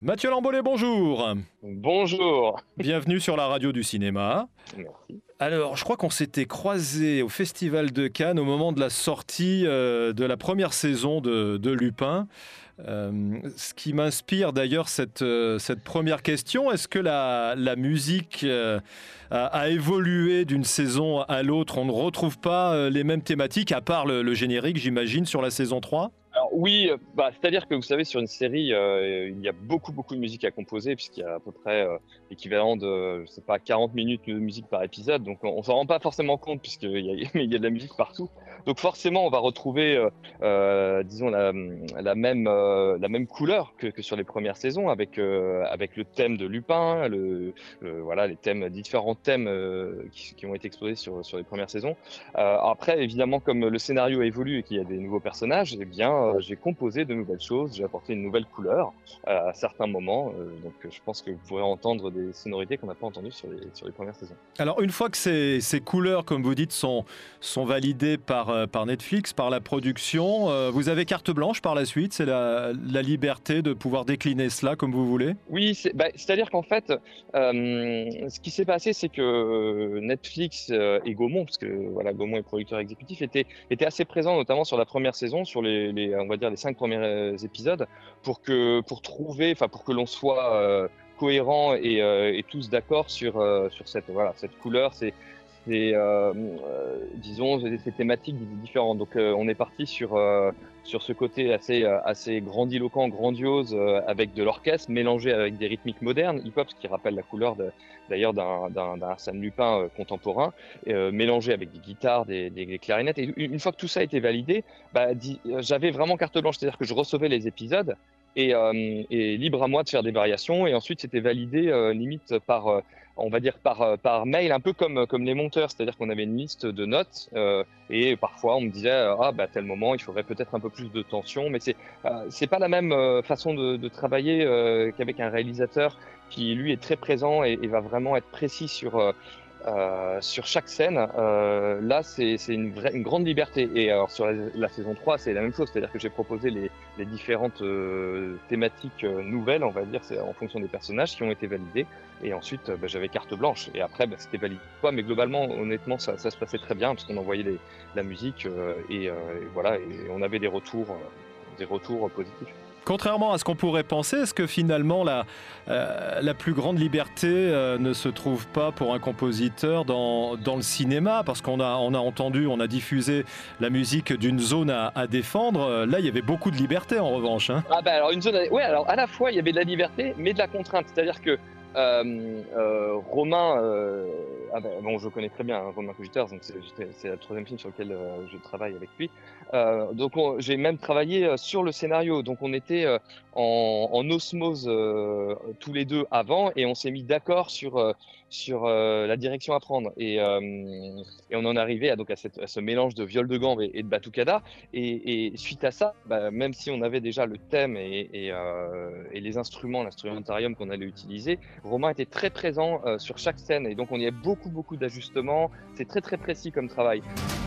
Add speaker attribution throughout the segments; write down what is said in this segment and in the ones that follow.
Speaker 1: Mathieu Lambollet, bonjour.
Speaker 2: Bonjour.
Speaker 1: Bienvenue sur la radio du cinéma.
Speaker 2: Merci.
Speaker 1: Alors, je crois qu'on s'était croisés au Festival de Cannes au moment de la sortie de la première saison de Lupin. Ce qui m'inspire d'ailleurs cette première question, est-ce que la musique a évolué d'une saison à l'autre? On ne retrouve pas les mêmes thématiques, à part le générique, j'imagine, sur la saison 3.
Speaker 2: Alors oui, c'est-à-dire que vous savez, sur une série, il y a beaucoup de musique à composer, puisqu'il y a à peu près l'équivalent de, je sais pas, 40 minutes de musique par épisode. Donc on s'en rend pas forcément compte, mais il y a de la musique partout. Donc forcément, on va retrouver, disons, la même couleur que sur les premières saisons, avec le thème de Lupin, voilà, les différents thèmes qui ont été exposés sur les premières saisons. Après, évidemment, comme le scénario évolue et qu'il y a des nouveaux personnages, eh bien, j'ai composé de nouvelles choses, j'ai apporté une nouvelle couleur à certains moments. Donc, je pense que vous pourrez entendre des sonorités qu'on n'a pas entendues sur les premières saisons.
Speaker 1: Alors, une fois que ces couleurs, comme vous dites, sont validées par Netflix, par la production, vous avez carte blanche par la suite, c'est la liberté de pouvoir décliner cela comme vous voulez?
Speaker 2: Oui, c'est-à-dire qu'en fait, ce qui s'est passé, c'est que Netflix et Gaumont, parce que voilà, Gaumont est producteur exécutif, étaient assez présents, notamment sur la première saison, sur on va dire les 5 premiers épisodes, pour que l'on soit cohérent et tous d'accord sur cette couleur, disons, ces thématiques différentes. Donc, on est parti sur ce côté assez grandiloquent, grandiose, avec de l'orchestre mélangé avec des rythmiques modernes, hip-hop, ce qui rappelle la couleur d'ailleurs d'un Arsène Lupin contemporain, mélangé avec des guitares, des clarinettes. Et une fois que tout ça a été validé, j'avais vraiment carte blanche, c'est-à-dire que je recevais les épisodes et libre à moi de faire des variations. Et ensuite, c'était validé limite on va dire par mail, un peu comme les monteurs, c'est-à-dire qu'on avait une liste de notes et parfois on me disait à tel moment il faudrait peut-être un peu plus de tension, mais c'est pas la même façon de travailler qu'avec un réalisateur qui lui est très présent et va vraiment être précis sur chaque scène. Là, c'est une grande liberté. Et alors, sur la saison 3, c'est la même chose. C'est-à-dire que j'ai proposé les différentes thématiques nouvelles, on va dire, c'est en fonction des personnages qui ont été validés. Et ensuite, j'avais carte blanche. Et après, c'était validé ou pas. Mais globalement, honnêtement, ça se passait très bien parce qu'on envoyait la musique et voilà. Et on avait des retours positifs.
Speaker 1: Contrairement à ce qu'on pourrait penser, est-ce que finalement la plus grande liberté ne se trouve pas pour un compositeur dans le cinéma? Parce on a entendu, on a diffusé la musique d'une zone à défendre. Là, il y avait beaucoup de liberté en revanche, hein.
Speaker 2: Alors une zone, ouais, alors à la fois il y avait de la liberté, mais de la contrainte. C'est-à-dire que Romain, bon, je le connais très bien, hein, Romain Cogiters, donc c'est le troisième film sur lequel je travaille avec lui. Donc j'ai même travaillé sur le scénario, donc on était en osmose tous les deux avant, et on s'est mis d'accord sur la direction à prendre. Et on en arrivait à ce mélange de viol de gambe et de batucada. Et suite à ça, même si on avait déjà le thème et les instruments, l'instrumentarium qu'on allait utiliser, Romain était très présent sur chaque scène. Et donc on y a beaucoup d'ajustements. C'est très précis comme travail.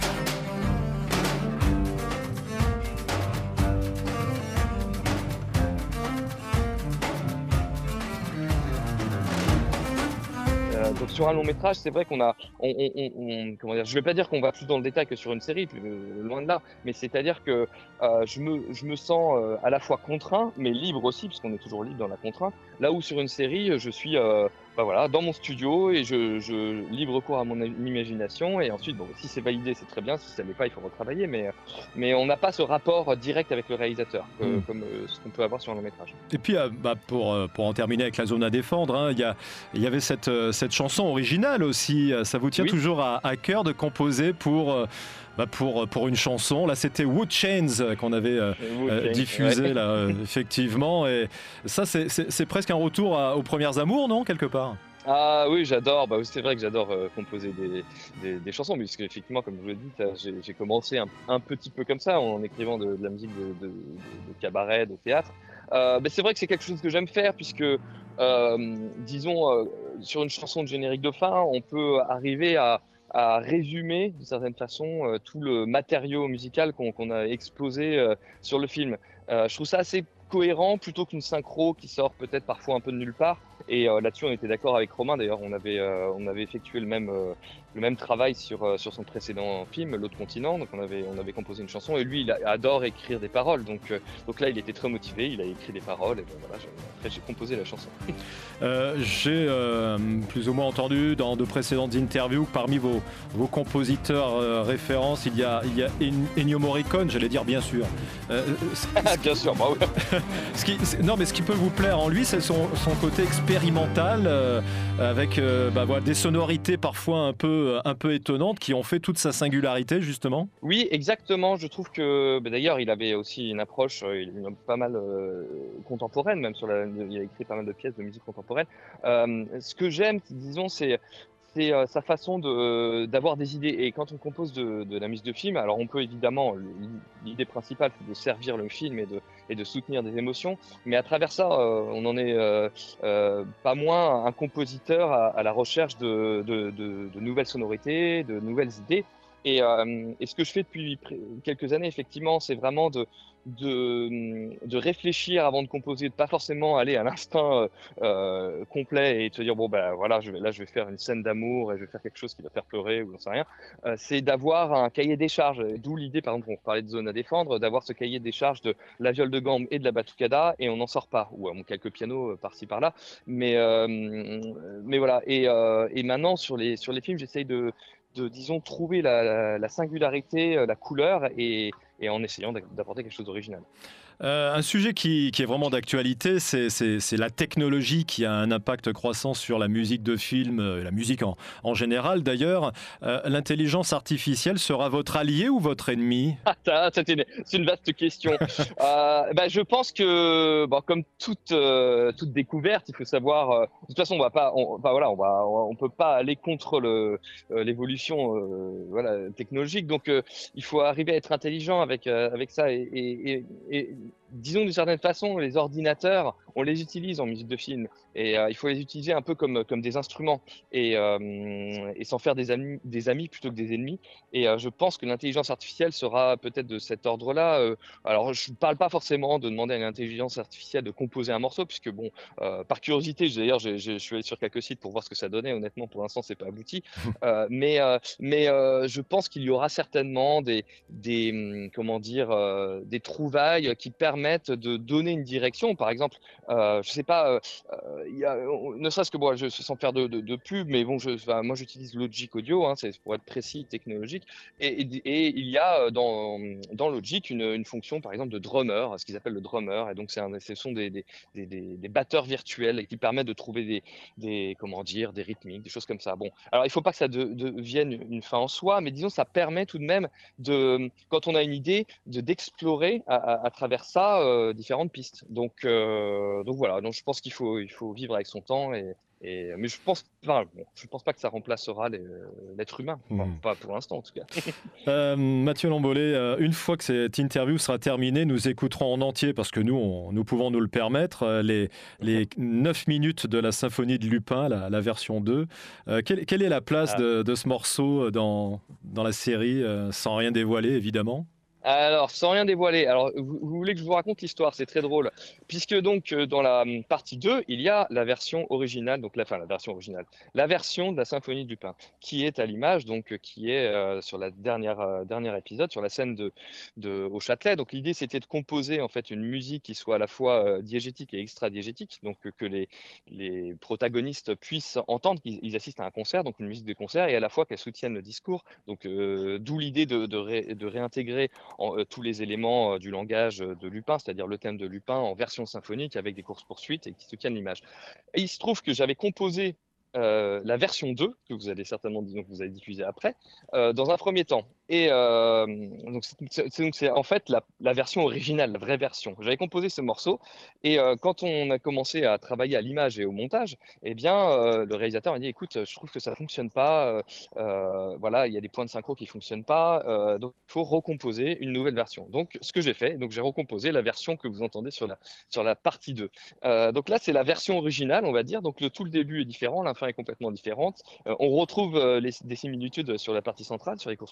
Speaker 2: Donc sur un long métrage, c'est vrai qu'on a, comment dire, je vais pas dire qu'on va plus dans le détail que sur une série, loin de là, mais c'est-à-dire que je me sens à la fois contraint, mais libre aussi, puisqu'on est toujours libre dans la contrainte. Là où sur une série, je suis voilà, dans mon studio et je libre cours à mon imagination. Et ensuite, bon, si c'est validé, c'est très bien. Si ça l'est pas, il faut retravailler. Mais on n'a pas ce rapport direct avec le réalisateur, comme ce qu'on peut avoir sur un long métrage.
Speaker 1: Et puis, pour en terminer avec la zone à défendre, hein, il y avait cette chanson originale aussi. Ça vous tient
Speaker 2: Oui.
Speaker 1: toujours à cœur de composer pour une chanson? Là, c'était Wood Chains qu'on avait diffusé,
Speaker 2: Ouais.
Speaker 1: là, effectivement. Et ça, c'est presque un retour aux premières amours, non, quelque part?
Speaker 2: Ah oui, j'adore. Oui, c'est vrai que j'adore composer des chansons, puisque effectivement, comme je vous l'ai dit, j'ai commencé un petit peu comme ça, en écrivant de la musique de cabaret, de théâtre. C'est vrai que c'est quelque chose que j'aime faire, puisque, disons, sur une chanson de générique de fin, on peut arriver à résumer, d'une certaine façon, tout le matériau musical qu'on a exposé sur le film. Je trouve ça assez cohérent plutôt qu'une synchro qui sort peut-être parfois un peu de nulle part. Et là-dessus, on était d'accord avec Romain. D'ailleurs, on avait effectué le même travail sur son précédent film, L'autre continent. Donc, on avait composé une chanson. Et lui, il adore écrire des paroles. Donc là, il était très motivé. Il a écrit des paroles. Et ben, voilà, après, j'ai composé la chanson.
Speaker 1: J'ai plus ou moins entendu dans de précédentes interviews que parmi vos compositeurs références, il y a Ennio Morricone, j'allais dire bien sûr.
Speaker 2: Bien sûr, bah oui.
Speaker 1: Ce qui peut vous plaire en lui, c'est son côté expérimental avec voilà, des sonorités parfois un peu étonnantes qui ont fait toute sa singularité justement.
Speaker 2: Oui, exactement. Je trouve que d'ailleurs, il avait aussi une approche pas mal contemporaine, même il a écrit pas mal de pièces de musique contemporaine. Ce que j'aime, disons, c'est sa façon d'avoir des idées. Et quand on compose de la musique de film, alors on peut évidemment, l'idée principale, c'est de servir le film et de soutenir des émotions, mais à travers ça, on en est pas moins un compositeur à la recherche de nouvelles sonorités, de nouvelles idées. Et ce que je fais depuis quelques années, effectivement, c'est vraiment de réfléchir avant de composer, de pas forcément aller à l'instinct complet et te dire bon ben voilà, je vais faire une scène d'amour et je vais faire quelque chose qui va faire pleurer ou j'en sais rien. C'est d'avoir un cahier des charges, d'où l'idée, par exemple, on parlait de zone à défendre, d'avoir ce cahier des charges de la viole de gambe et de la batucada et on n'en sort pas, ou quelques pianos par-ci par-là, mais voilà. Et maintenant sur les films, j'essaye disons, trouver la singularité, la couleur et en essayant d'apporter quelque chose d'original.
Speaker 1: Un sujet qui est vraiment d'actualité, c'est la technologie qui a un impact croissant sur la musique de film, la musique en général d'ailleurs. L'intelligence artificielle sera votre allié ou votre ennemi ?
Speaker 2: C'est une vaste question. Je pense que, comme toute découverte, il faut savoir. De toute façon, on peut pas aller contre l'évolution, technologique. Donc, il faut arriver à être intelligent avec ça et disons d'une certaine façon, les ordinateurs, on les utilise en musique de film et il faut les utiliser un peu comme des instruments et s'en faire des amis plutôt que des ennemis. Et je pense que l'intelligence artificielle sera peut-être de cet ordre-là. Alors, je ne parle pas forcément de demander à l'intelligence artificielle de composer un morceau, puisque par curiosité, d'ailleurs, je suis allé sur quelques sites pour voir ce que ça donnait. Honnêtement, pour l'instant, c'est pas abouti. Mais je pense qu'il y aura certainement des trouvailles qui permettent de donner une direction. Par exemple, je sais pas, ne serait-ce que sans faire de pub, mais moi j'utilise Logic Audio, hein, c'est pour être précis, technologique, et il y a dans Logic une fonction, par exemple, de drummer, ce qu'ils appellent le drummer, et donc ce sont des batteurs virtuels qui permettent de trouver des rythmiques, des choses comme ça. Bon, alors il faut pas que ça devienne une fin en soi, mais disons ça permet tout de même quand on a une idée, d'explorer à travers ça différentes pistes. Donc voilà. Donc je pense qu'il faut vivre avec son temps mais je pense pas que ça remplacera l'être humain. Enfin, pas pour l'instant en tout cas.
Speaker 1: Mathieu Lambollé, une fois que cette interview sera terminée, nous écouterons en entier, parce que nous pouvons nous le permettre, les 9 minutes de la symphonie de Lupin, la version 2. Quelle est la place de ce morceau dans la série, sans rien dévoiler évidemment ?
Speaker 2: Alors, sans rien dévoiler, alors vous voulez que je vous raconte l'histoire, c'est très drôle. Puisque donc dans la partie 2, il y a la version originale, donc la version de la symphonie de Lupin, qui est à l'image, donc qui est sur la dernier épisode, sur la scène au Châtelet. Donc l'idée c'était de composer en fait une musique qui soit à la fois diégétique et extra-diégétique, donc que les protagonistes puissent entendre qu'ils assistent à un concert, donc une musique de concert, et à la fois qu'elle soutienne le discours. Donc d'où l'idée de réintégrer tous les éléments du langage de Lupin, c'est-à-dire le thème de Lupin en version symphonique avec des courses-poursuites et qui soutiennent l'image. Et il se trouve que j'avais composé la version 2, que vous allez certainement que vous allez diffuser après, dans un premier temps. Et donc c'est en fait la version originale, la vraie version. J'avais composé ce morceau et quand on a commencé à travailler à l'image et au montage, eh bien le réalisateur m'a dit écoute, je trouve que ça fonctionne pas, voilà, il y a des points de synchro qui fonctionnent pas, donc il faut recomposer une nouvelle version. Donc ce que j'ai fait, donc j'ai recomposé la version que vous entendez sur la partie 2. Donc là c'est la version originale, on va dire. Donc tout le début est différent, la fin est complètement différente. On retrouve des similitudes sur la partie centrale, sur les courses poursuites,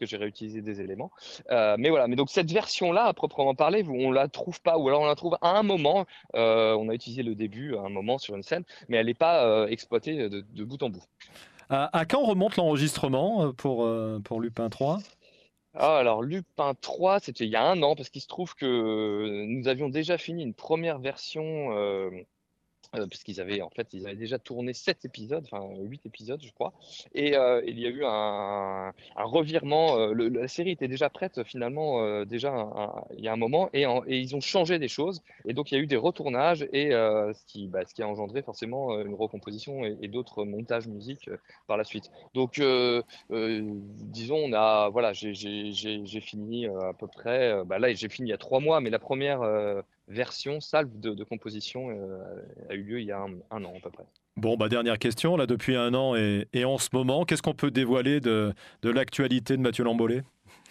Speaker 2: que j'ai réutilisé des éléments. Mais voilà, mais donc cette version-là, à proprement parler, on la trouve pas, ou alors on la trouve à un moment. On a utilisé le début à un moment sur une scène, mais elle n'est pas exploitée de bout en bout.
Speaker 1: À quand remonte l'enregistrement pour Lupin 3?
Speaker 2: Ah, alors Lupin 3, c'était il y a un an, parce qu'il se trouve que nous avions déjà fini une première version. Parce ils avaient déjà tourné 7 épisodes, enfin 8 épisodes, je crois. Et il y a eu un revirement. La série était déjà prête finalement déjà il y a un moment, et ils ont changé des choses. Et donc il y a eu des retournages, et ce qui a engendré forcément une recomposition et d'autres montages musique par la suite. Donc disons, j'ai fini à peu près. Là, j'ai fini il y a 3 mois, mais la première version salve de composition a eu lieu il y a un an à peu près.
Speaker 1: Bon, dernière question, là, depuis un an et en ce moment, qu'est-ce qu'on peut dévoiler de l'actualité de Mathieu Lambollet?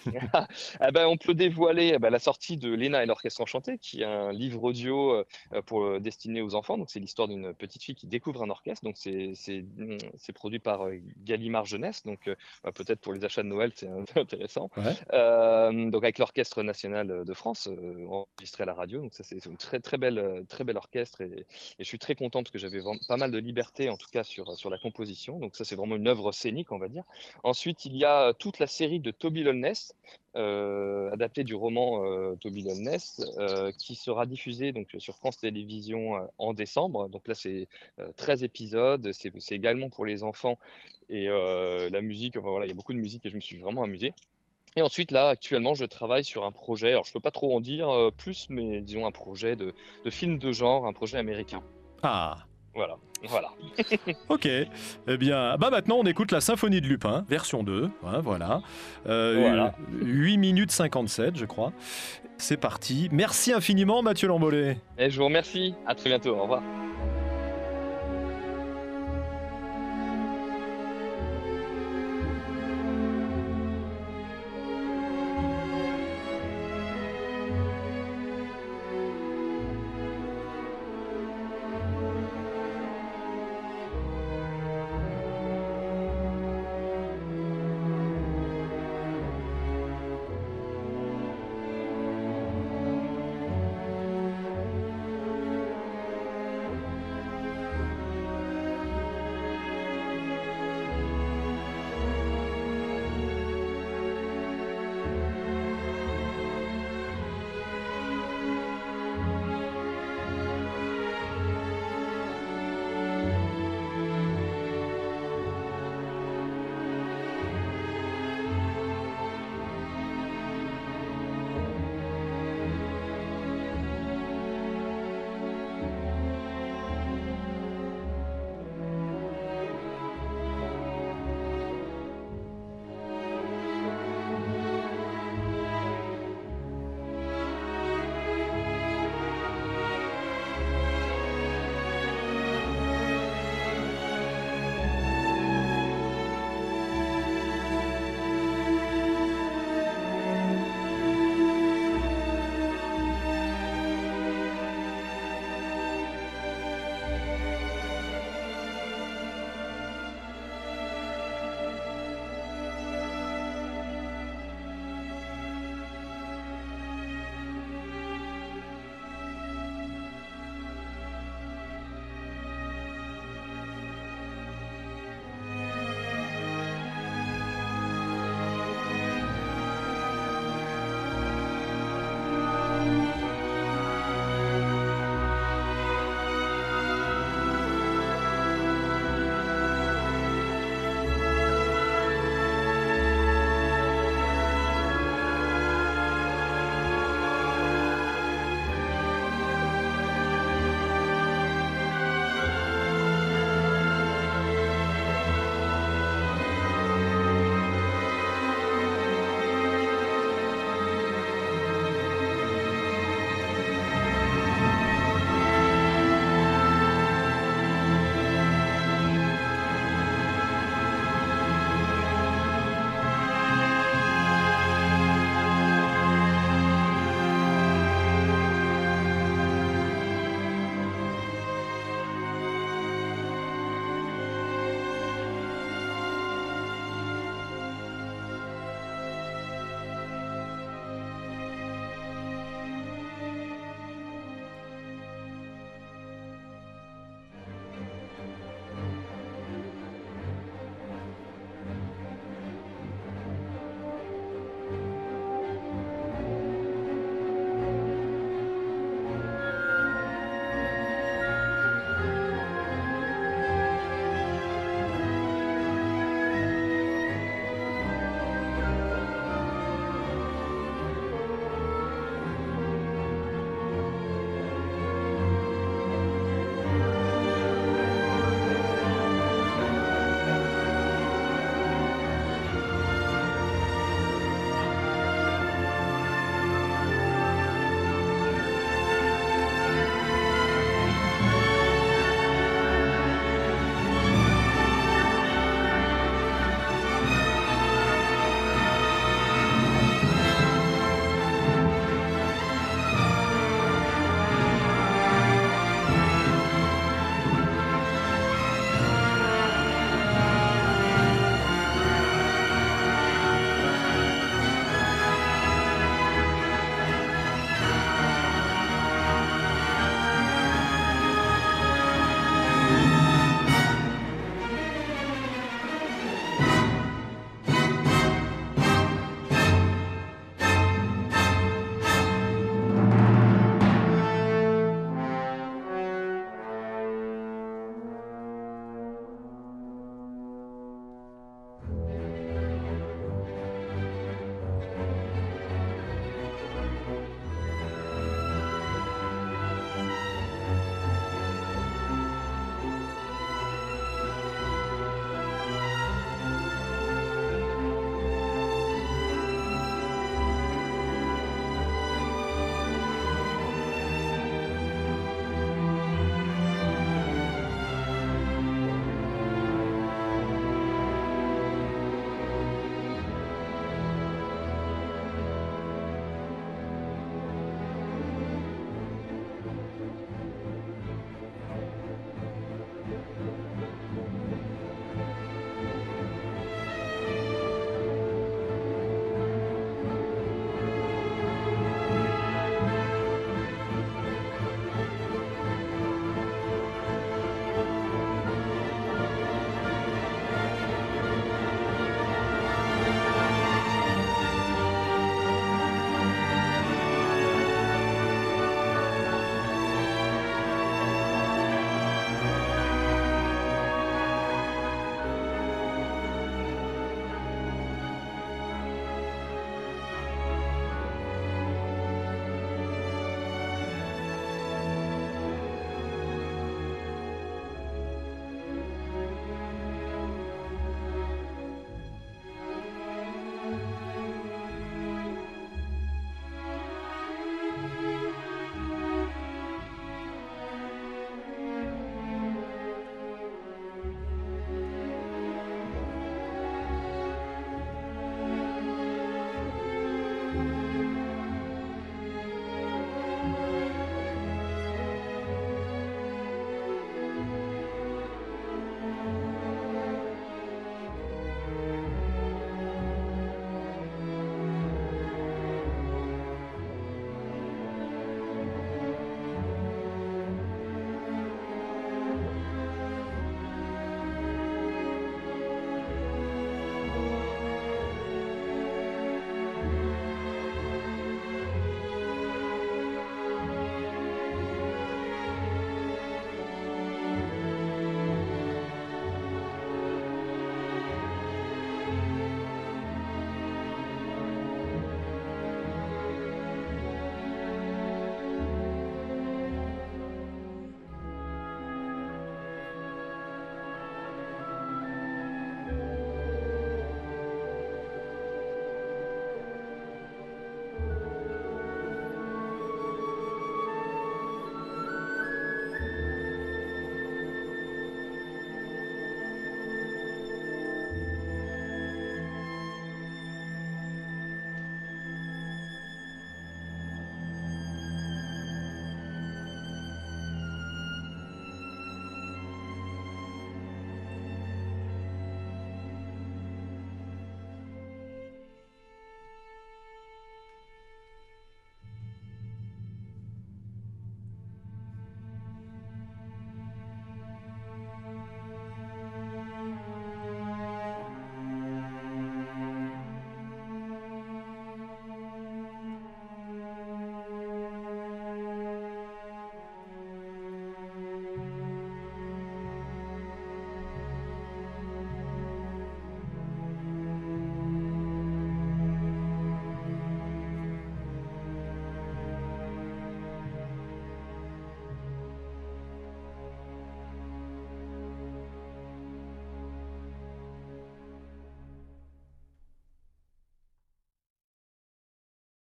Speaker 2: On peut dévoiler la sortie de Léna et l'Orchestre Enchanté, qui est un livre audio destiné aux enfants. Donc, c'est l'histoire d'une petite fille qui découvre un orchestre. Donc, c'est produit par Gallimard Jeunesse. Donc, peut-être pour les achats de Noël, c'est intéressant.
Speaker 1: Ouais.
Speaker 2: Donc, avec l'Orchestre National de France, enregistré à la radio. Donc, ça, c'est une très belle orchestre. Et je suis très content parce que j'avais pas mal de liberté, en tout cas, sur la composition. Donc, ça, c'est vraiment une œuvre scénique, on va dire. Ensuite, il y a toute la série de Toby Lowness, adapté du roman Toby Lowness, qui sera diffusé donc sur France Télévisions en décembre. Donc là, c'est 13 épisodes. C'est également pour les enfants. Et la musique, il y a beaucoup de musique et je me suis vraiment amusé. Et ensuite, là, actuellement, je travaille sur un projet. Alors, je peux pas trop en dire plus, mais disons un projet de film de genre, un projet américain.
Speaker 1: Ah,
Speaker 2: Voilà.
Speaker 1: ok. Eh bien, maintenant, on écoute la Symphonie de Lupin, version 2. Hein, voilà.
Speaker 2: Voilà.
Speaker 1: 8 minutes 57, je crois. C'est parti. Merci infiniment, Mathieu Lambollet.
Speaker 2: Et je vous remercie. À très bientôt. Au revoir.